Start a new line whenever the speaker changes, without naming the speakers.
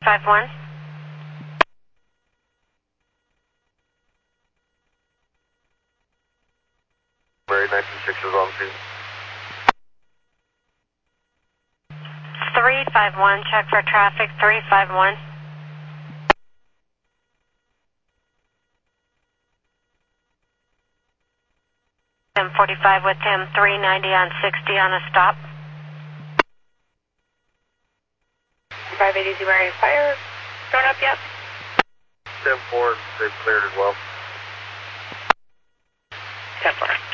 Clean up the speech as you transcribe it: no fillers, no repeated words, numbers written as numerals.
351.
Mary 196 is on scene.
351, check for traffic, 351. M45 with him, 390 on 60 on a stop.
580 Mary Fire, thrown up yet?
10-4, they've cleared as well.
10-4.